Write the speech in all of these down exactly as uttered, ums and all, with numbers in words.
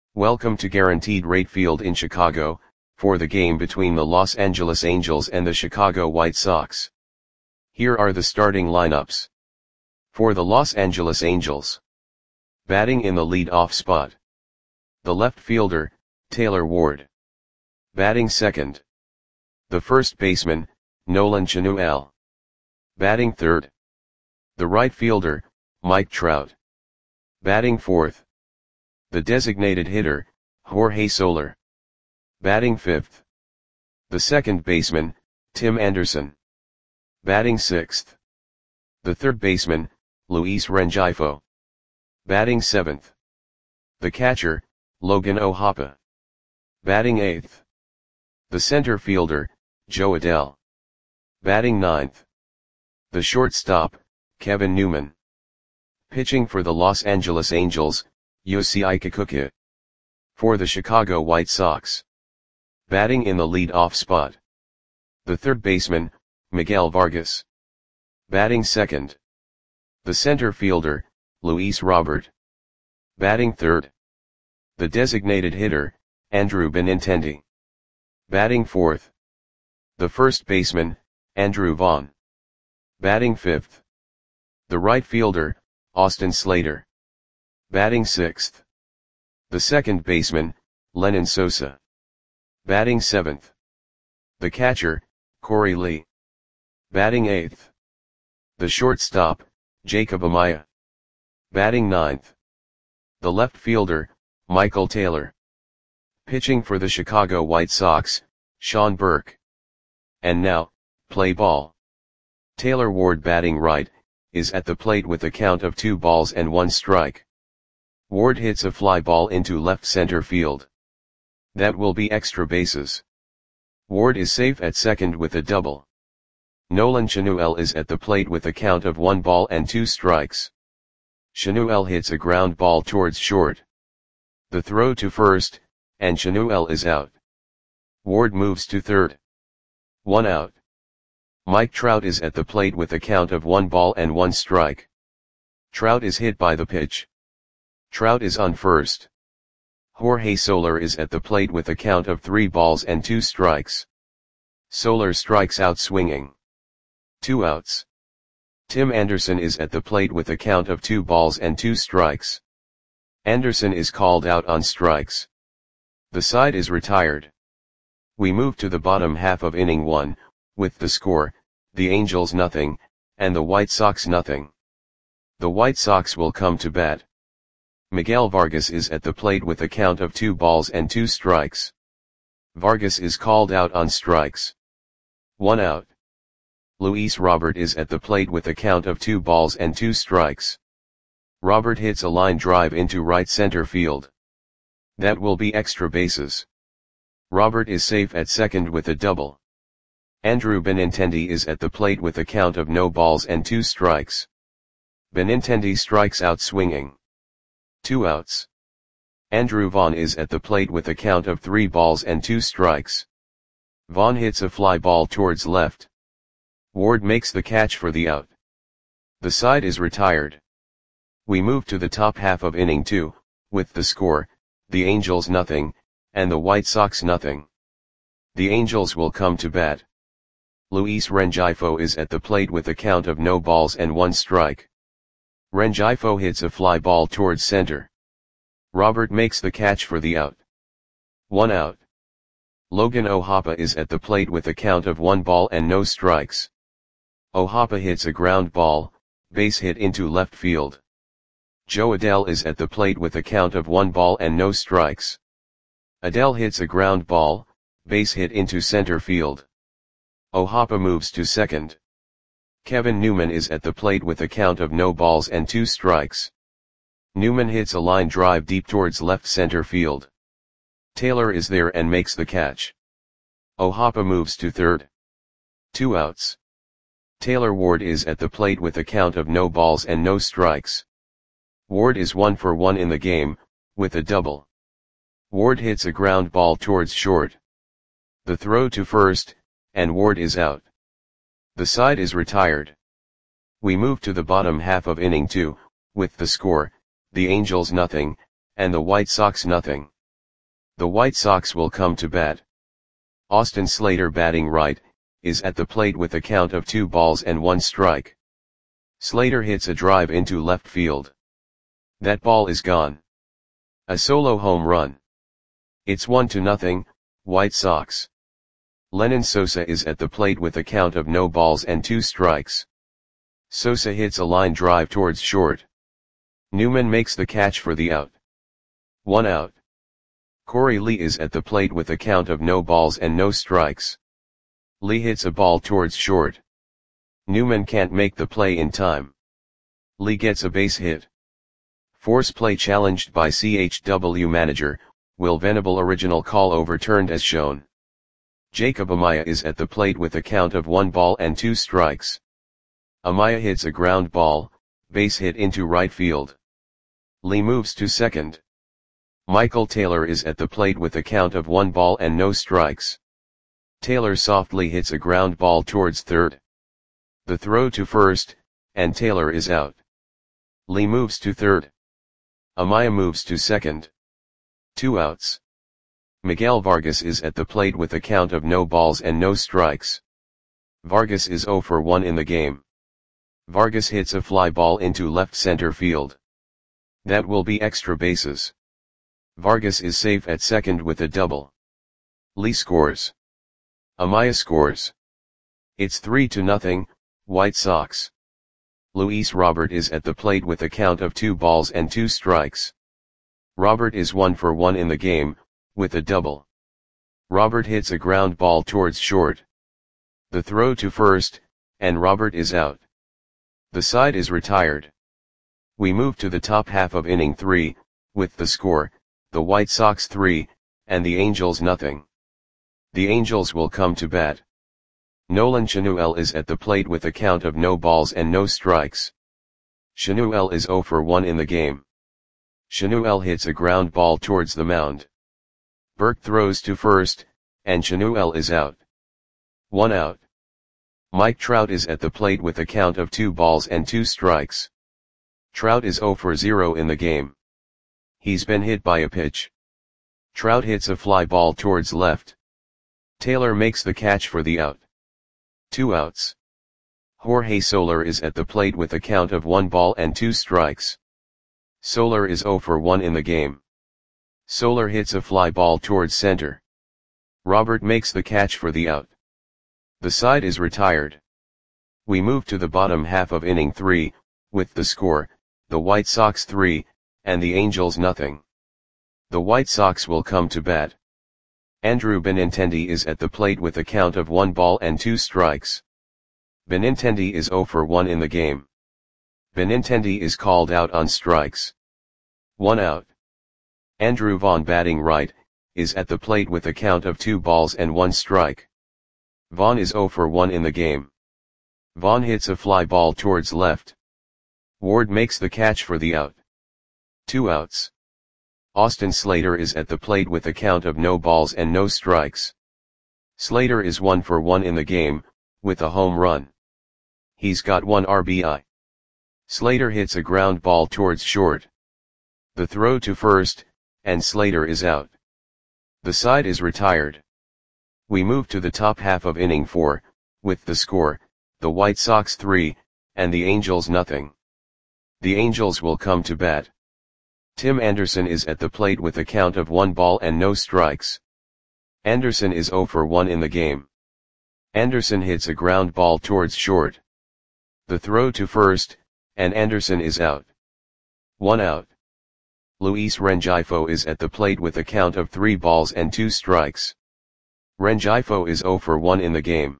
Welcome to Guaranteed Rate Field in Chicago, for the game between the Los Angeles Angels and the Chicago White Sox. Here are the starting lineups. For the Los Angeles Angels. Batting in the lead-off spot. The left fielder, Taylor Ward. Batting second. The first baseman, Nolan Chanuel. Batting third. The right fielder, Mike Trout. Batting fourth. The designated hitter, Jorge Soler. Batting fifth. The second baseman, Tim Anderson. Batting sixth. The third baseman, Luis Rengifo. Batting seventh. The catcher, Logan O'Hoppe. Batting eighth. The center fielder, Jo Adell. Batting ninth. The shortstop, Kevin Newman. Pitching for the Los Angeles Angels, Yosei Kikuchi. For the Chicago White Sox. Batting in the lead-off spot. The third baseman, Miguel Vargas. Batting second. The center fielder, Luis Robert. Batting third. The designated hitter, Andrew Benintendi. Batting fourth. The first baseman, Andrew Vaughn. Batting fifth. The right fielder, Austin Slater. Batting sixth. The second baseman, Lenyn Sosa. Batting seventh. The catcher, Corey Lee. Batting eighth. The shortstop, Jacob Amaya. Batting ninth. The left fielder, Michael Taylor. Pitching for the Chicago White Sox, Sean Burke. And now, play ball. Taylor Ward batting right, is at the plate with a count of two balls and one strike. Ward hits a fly ball into left center field. That will be extra bases. Ward is safe at second with a double. Nolan Chanuel is at the plate with a count of one ball and two strikes. Chanuel hits a ground ball towards short. The throw to first, and Chanuel is out. Ward moves to third. One out. Mike Trout is at the plate with a count of one ball and one strike. Trout is hit by the pitch. Trout is on first. Jorge Soler is at the plate with a count of three balls and two strikes. Soler strikes out swinging. Two outs. Tim Anderson is at the plate with a count of two balls and two strikes. Anderson is called out on strikes. The side is retired. We move to the bottom half of inning one, with the score, the Angels nothing, and the White Sox nothing. The White Sox will come to bat. Miguel Vargas is at the plate with a count of two balls and two strikes. Vargas is called out on strikes. One out. Luis Robert is at the plate with a count of two balls and two strikes. Robert hits a line drive into right center field. That will be extra bases. Robert is safe at second with a double. Andrew Benintendi is at the plate with a count of no balls and two strikes. Benintendi strikes out swinging. Two outs. Andrew Vaughn is at the plate with a count of three balls and two strikes. Vaughn hits a fly ball towards left. Ward makes the catch for the out. The side is retired. We move to the top half of inning two, with the score, the Angels nothing, and the White Sox nothing. The Angels will come to bat. Luis Rengifo is at the plate with a count of no balls and one strike. Rengifo hits a fly ball towards center. Robert makes the catch for the out. One out. Logan O'Hoppe is at the plate with a count of one ball and no strikes. O'Hoppe hits a ground ball, base hit into left field. Jo Adell is at the plate with a count of one ball and no strikes. Adell hits a ground ball, base hit into center field. O'Hoppe moves to second. Kevin Newman is at the plate with a count of no balls and two strikes. Newman hits a line drive deep towards left center field. Taylor is there and makes the catch. O'Hoppe moves to third. Two outs. Taylor Ward is at the plate with a count of no balls and no strikes. Ward is one for one in the game, with a double. Ward hits a ground ball towards short. The throw to first, and Ward is out. The side is retired. We move to the bottom half of inning two, with the score, the Angels nothing, and the White Sox nothing. The White Sox will come to bat. Austin Slater, batting right, is at the plate with a count of two balls and one strike. Slater hits a drive into left field. That ball is gone. A solo home run. It's one to nothing, White Sox. Lenyn Sosa is at the plate with a count of no balls and two strikes. Sosa hits a line drive towards short. Newman makes the catch for the out. One out. Corey Lee is at the plate with a count of no balls and no strikes. Lee hits a ball towards short. Newman can't make the play in time. Lee gets a base hit. Force play challenged by C H W manager, Will Venable, original call overturned as shown. Jacob Amaya is at the plate with a count of one ball and two strikes. Amaya hits a ground ball, base hit into right field. Lee moves to second. Michael Taylor is at the plate with a count of one ball and no strikes. Taylor softly hits a ground ball towards third. The throw to first, and Taylor is out. Lee moves to third. Amaya moves to second. Two outs. Miguel Vargas is at the plate with a count of no balls and no strikes. Vargas is zero for one in the game. Vargas hits a fly ball into left center field. That will be extra bases. Vargas is safe at second with a double. Lee scores. Amaya scores. It's three to nothing, White Sox. Luis Robert is at the plate with a count of two balls and two strikes. Robert is one for one in the game, with a double. Robert hits a ground ball towards short. The throw to first, and Robert is out. The side is retired. We move to the top half of inning three, with the score, the White Sox three, and the Angels nothing. The Angels will come to bat. Nolan Chanuel is at the plate with a count of no balls and no strikes. Chanuel is zero for one in the game. Chanuel hits a ground ball towards the mound. Burke throws to first, and Chanuel is out. One out. Mike Trout is at the plate with a count of two balls and two strikes. Trout is zero for zero in the game. He's been hit by a pitch. Trout hits a fly ball towards left. Taylor makes the catch for the out. Two outs. Jorge Soler is at the plate with a count of one ball and two strikes. Soler is zero for one in the game. Soler hits a fly ball towards center. Robert makes the catch for the out. The side is retired. We move to the bottom half of inning three, with the score, the White Sox three, and the Angels nothing. The White Sox will come to bat. Andrew Benintendi is at the plate with a count of one ball and two strikes. Benintendi is zero for one in the game. Benintendi is called out on strikes. One out. Andrew Vaughn, batting right, is at the plate with a count of two balls and one strike. Vaughn is zero for one in the game. Vaughn hits a fly ball towards left. Ward makes the catch for the out. Two outs. Austin Slater is at the plate with a count of no balls and no strikes. Slater is one for one in the game, with a home run. He's got one R B I. Slater hits a ground ball towards short. The throw to first, and Slater is out. The side is retired. We move to the top half of inning four, with the score, the White Sox three, and the Angels nothing. The Angels will come to bat. Tim Anderson is at the plate with a count of one ball and no strikes. Anderson is zero for one in the game. Anderson hits a ground ball towards short. The throw to first, and Anderson is out. One out. Luis Rengifo is at the plate with a count of three balls and two strikes. Rengifo is zero for one in the game.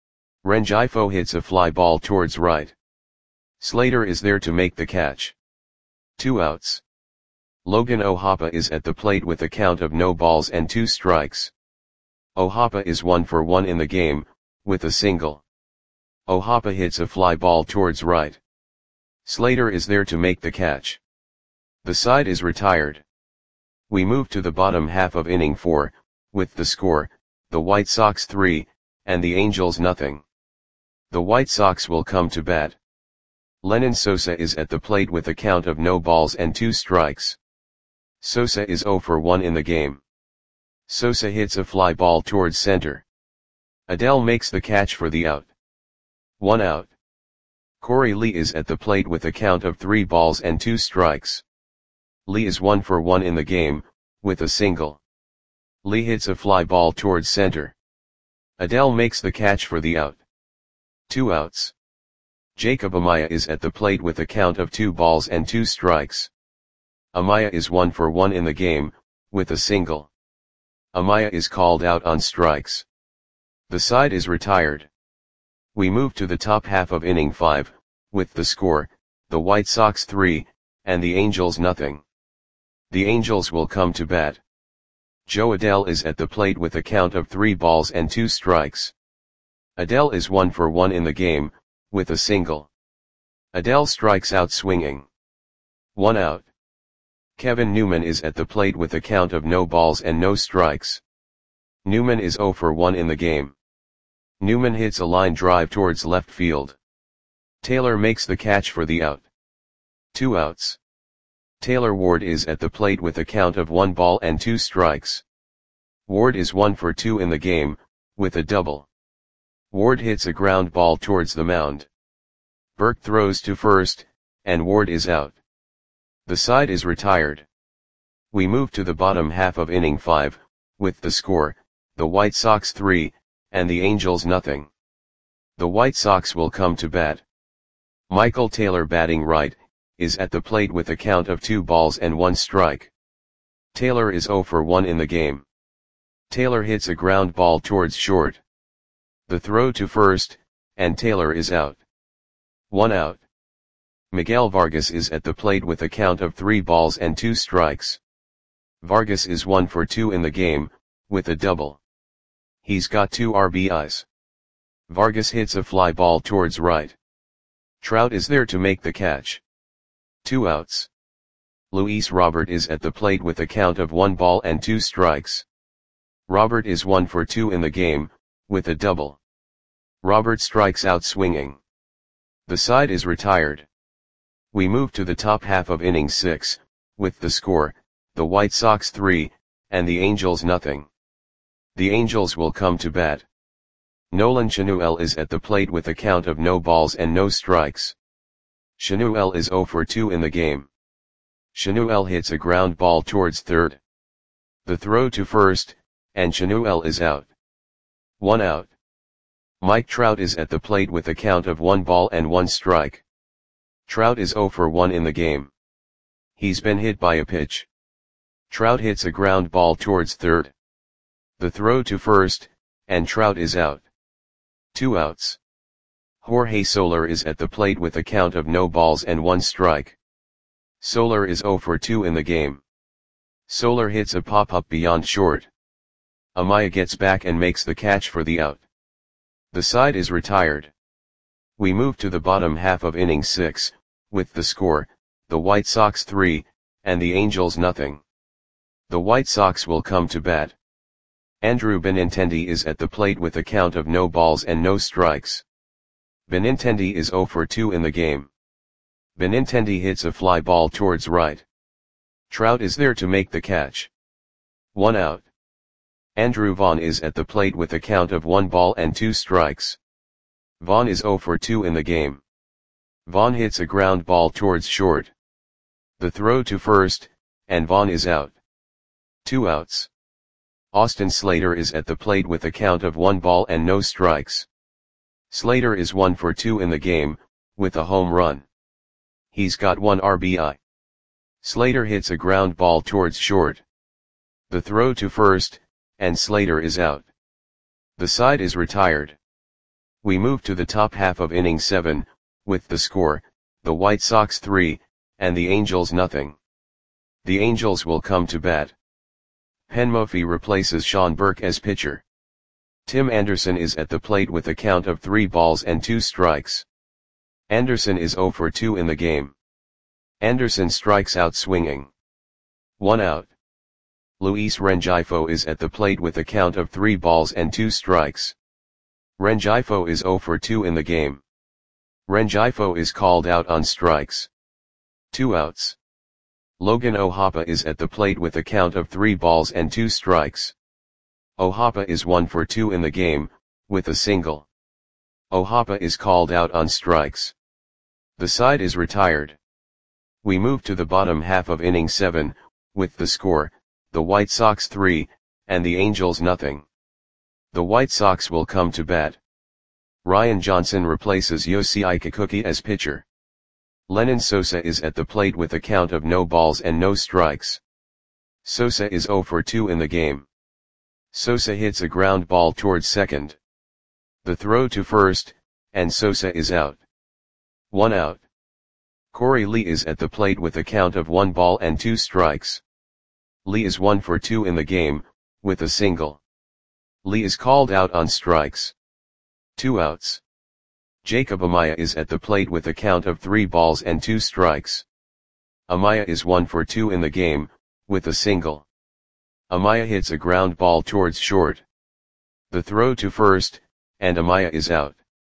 Rengifo hits a fly ball towards right. Slater is there to make the catch. Two outs. Logan O'Hoppe is at the plate with a count of no balls and two strikes. O'Hoppe is one for one in the game, with a single. O'Hoppe hits a fly ball towards right. Slater is there to make the catch. The side is retired. We move to the bottom half of inning four, with the score, the White Sox three, and the Angels nothing. The White Sox will come to bat. Lenyn Sosa is at the plate with a count of no balls and two strikes. Sosa is zero for one in the game. Sosa hits a fly ball towards center. Adele makes the catch for the out. One out. Corey Lee is at the plate with a count of three balls and two strikes. Lee is one for one in the game, with a single. Lee hits a fly ball towards center. Adele makes the catch for the out. Two outs. Jacob Amaya is at the plate with a count of two balls and two strikes. Amaya is one for one in the game, with a single. Amaya is called out on strikes. The side is retired. We move to the top half of inning five, with the score, the White Sox three, and the Angels nothing. The Angels will come to bat. Joe Adele is at the plate with a count of three balls and two strikes. Adele is one for one in the game, with a single. Adele strikes out swinging. One out. Kevin Newman is at the plate with a count of no balls and no strikes. Newman is zero for one in the game. Newman hits a line drive towards left field. Taylor makes the catch for the out. Two outs. Taylor Ward is at the plate with a count of one ball and two strikes. Ward is one for two in the game, with a double. Ward hits a ground ball towards the mound. Burke throws to first, and Ward is out. The side is retired. We move to the bottom half of inning five, with the score, the White Sox three, and the Angels nothing. The White Sox will come to bat. Michael Taylor, batting right, is at the plate with a count of two balls and one strike. Taylor is zero for one in the game. Taylor hits a ground ball towards short. The throw to first, and Taylor is out. One out. Miguel Vargas is at the plate with a count of three balls and two strikes. Vargas is one for two in the game, with a double. He's got two R B Is. Vargas hits a fly ball towards right. Trout is there to make the catch. Two outs. Luis Robert is at the plate with a count of one ball and two strikes. Robert is one for two in the game, with a double. Robert strikes out swinging. The side is retired. We move to the top half of inning six, with the score, the White Sox three, and the Angels nothing. The Angels will come to bat. Nolan Chanuel is at the plate with a count of no balls and no strikes. Chanuel is zero for two in the game. Chanuel hits a ground ball towards third. The throw to first, and Chanuel is out. One out. Mike Trout is at the plate with a count of one ball and one strike. Trout is zero for one in the game. He's been hit by a pitch. Trout hits a ground ball towards third. The throw to first, and Trout is out. Two outs. Jorge Soler is at the plate with a count of no balls and one strike. Soler is zero for two in the game. Soler hits a pop-up beyond short. Amaya gets back and makes the catch for the out. The side is retired. We move to the bottom half of inning six, with the score, the White Sox three, and the Angels nothing. The White Sox will come to bat. Andrew Benintendi is at the plate with a count of no balls and no strikes. Benintendi is zero for two in the game. Benintendi hits a fly ball towards right. Trout is there to make the catch. One out. Andrew Vaughn is at the plate with a count of one ball and two strikes. Vaughn is zero for two in the game. Vaughn hits a ground ball towards short. The throw to first, and Vaughn is out. Two outs. Austin Slater is at the plate with a count of one ball and no strikes. Slater is one for two in the game, with a home run. He's got one R B I. Slater hits a ground ball towards short. The throw to first, and Slater is out. The side is retired. We move to the top half of inning seven, with the score, the White Sox three, and the Angels nothing. The Angels will come to bat. Penn Murphy replaces Sean Burke as pitcher. Tim Anderson is at the plate with a count of three balls and two strikes. Anderson is zero for two in the game. Anderson strikes out swinging. One out. Luis Rengifo is at the plate with a count of three balls and two strikes. Rengifo is zero for two in the game. Rengifo is called out on strikes. Two outs. Logan O'Hoppe is at the plate with a count of three balls and two strikes. Ohapa is one for two in the game, with a single. Ohapa is called out on strikes. The side is retired. We move to the bottom half of inning seven, with the score, the White Sox three, and the Angels nothing. The White Sox will come to bat. Ryan Johnson replaces Yoshi Kikuchi as pitcher. Lenyn Sosa is at the plate with a count of no balls and no strikes. Sosa is zero for two in the game. Sosa hits a ground ball towards second. The throw to first, and Sosa is out. One out. Corey Lee is at the plate with a count of one ball and two strikes. Lee is one for two in the game, with a single. Lee is called out on strikes. Two outs. Jacob Amaya is at the plate with a count of three balls and two strikes. Amaya is one for two in the game, with a single. Amaya hits a ground ball towards short. The throw to first, and Amaya is out.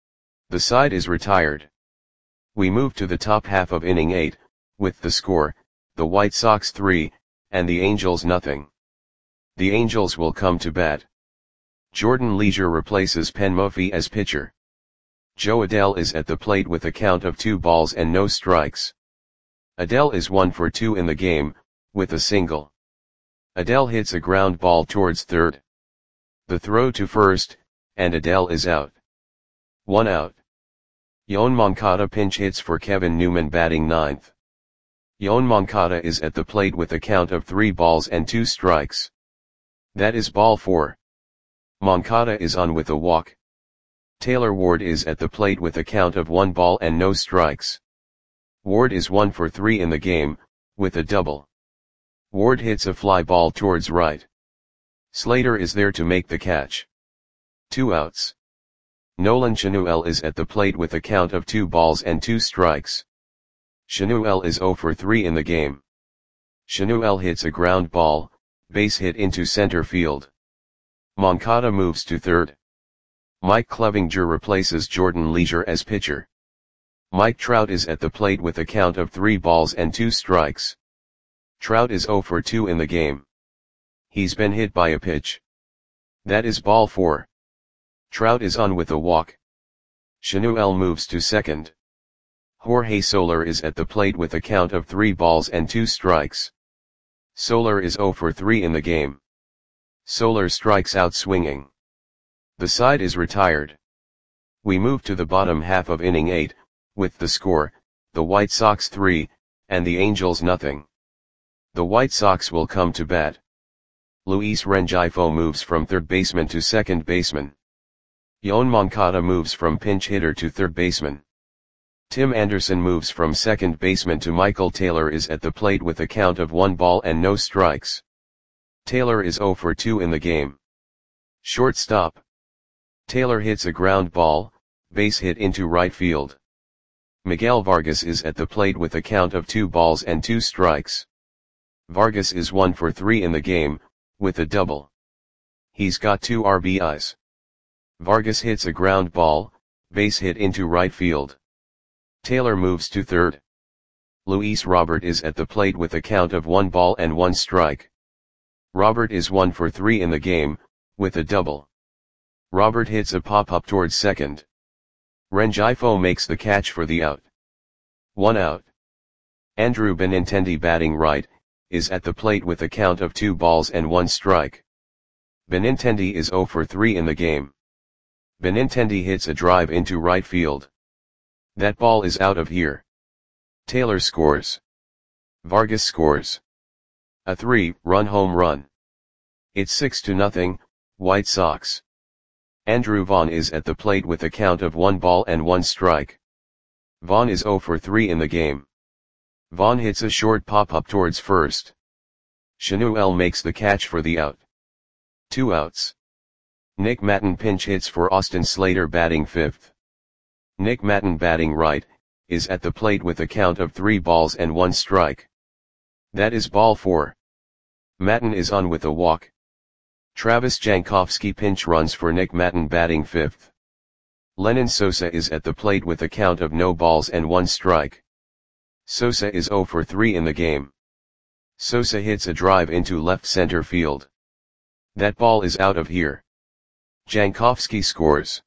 The side is retired. We move to the top half of inning eight, with the score, the White Sox three, and the Angels nothing. The Angels will come to bat. Jordan Leisure replaces Penn Murphy as pitcher. Joe Adell is at the plate with a count of two balls and no strikes. Adell is one for two in the game, with a single. Adell hits a ground ball towards third. The throw to first, and Adell is out. One out. Yoan Moncada pinch hits for Kevin Newman batting ninth. Yoan Moncada is at the plate with a count of three balls and two strikes. That is ball four. Moncada is on with a walk. Taylor Ward is at the plate with a count of one ball and no strikes. Ward is one for three in the game, with a double. Ward hits a fly ball towards right. Slater is there to make the catch. Two outs. Nolan Chanuel is at the plate with a count of two balls and two strikes. Chanuel is zero for three in the game. Chanuel hits a ground ball, base hit into center field. Moncada moves to third. Mike Clevinger replaces Jordan Leisure as pitcher. Mike Trout is at the plate with a count of three balls and two strikes. Trout is zero for two in the game. He's been hit by a pitch. That is ball four. Trout is on with a walk. Chanuel moves to second. Jorge Soler is at the plate with a count of three balls and two strikes. Soler is zero for three in the game. Soler strikes out swinging. The side is retired. We move to the bottom half of inning eight, with the score, the White Sox three, and the Angels nothing. The White Sox will come to bat. Luis Rengifo moves from third baseman to second baseman. Yoan Moncada moves from pinch hitter to third baseman. Tim Anderson moves from second baseman to Michael Taylor is at the plate with a count of one ball and no strikes. Taylor is zero for two in the game. Shortstop. Taylor hits a ground ball, base hit into right field. Miguel Vargas is at the plate with a count of two balls and two strikes. Vargas is one for three in the game, with a double. He's got two R B Is. Vargas hits a ground ball, base hit into right field. Taylor moves to third. Luis Robert is at the plate with a count of one ball and one strike. Robert is one for three in the game, with a double. Robert hits a pop-up towards second. Rengifo makes the catch for the out. One out. Andrew Benintendi batting right, is at the plate with a count of two balls and one strike. Benintendi is zero for three in the game. Benintendi hits a drive into right field. That ball is out of here. Taylor scores. Vargas scores. A three-run home run. It's six to nothing, White Sox. Andrew Vaughn is at the plate with a count of one ball and one strike. Vaughn is zero for three in the game. Vaughn hits a short pop-up towards first. Chanuel makes the catch for the out. Two outs. Nick Maton pinch hits for Austin Slater batting fifth. Nick Maton batting right, is at the plate with a count of three balls and one strike. That is ball four. Maton is on with a walk. Travis Jankowski pinch runs for Nick Maton batting fifth. Lenyn Sosa is at the plate with a count of no balls and one strike. Sosa is zero for three in the game. Sosa hits a drive into left center field. That ball is out of here. Jankowski scores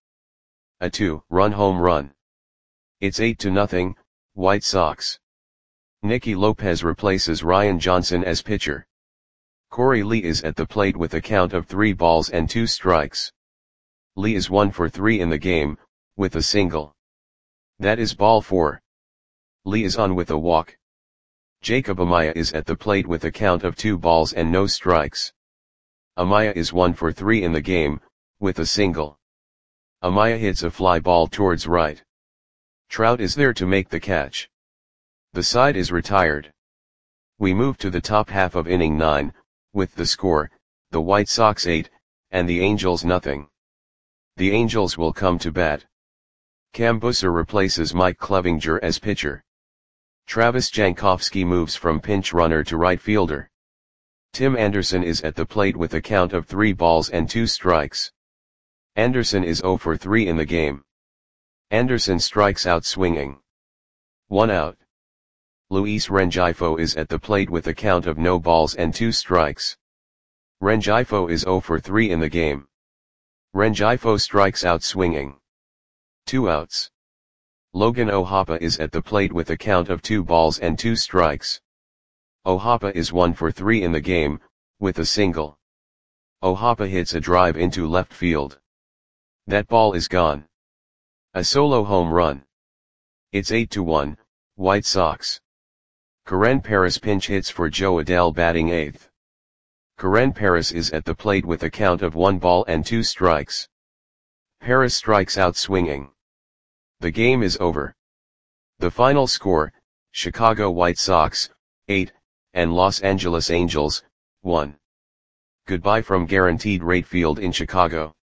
a two-run home run. It's eight to nothing, White Sox. Nicky Lopez replaces Ryan Johnson as pitcher. Corey Lee is at the plate with a count of three balls and two strikes. Lee is one for three in the game, with a single. That is ball four. Lee is on with a walk. Jacob Amaya is at the plate with a count of two balls and no strikes. Amaya is one for three in the game, with a single. Amaya hits a fly ball towards right. Trout is there to make the catch. The side is retired. We move to the top half of inning nine, with the score, the White Sox eight, and the Angels nothing. The Angels will come to bat. Cam Busser replaces Mike Clevinger as pitcher. Travis Jankowski moves from pinch runner to right fielder. Tim Anderson is at the plate with a count of three balls and two strikes. Anderson is zero for three in the game. Anderson strikes out swinging. One out. Luis Rengifo is at the plate with a count of no balls and two strikes. Rengifo is zero for three in the game. Rengifo strikes out swinging. Two outs. Logan O'Hoppe is at the plate with a count of two balls and two strikes. O'Hoppe is one for three in the game, with a single. O'Hoppe hits a drive into left field. That ball is gone. A solo home run. It's eight to one, White Sox. Karen Paris pinch hits for Joe Adell batting eighth. Karen Paris is at the plate with a count of one ball and two strikes. Paris strikes out swinging. The game is over. The final score, Chicago White Sox, eight, and Los Angeles Angels, one. Goodbye from Guaranteed Rate Field in Chicago.